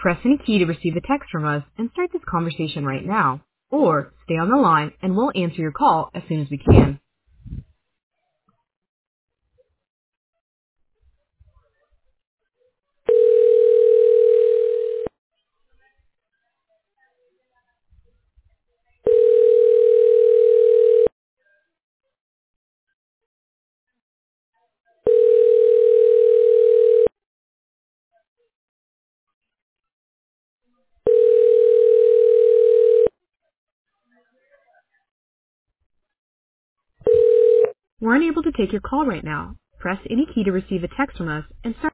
Press any key to receive a text from us and start this conversation right now. Or stay on the line and we'll answer your call as soon as we can. We're unable to take your call right now. Press any key to receive a text from us and start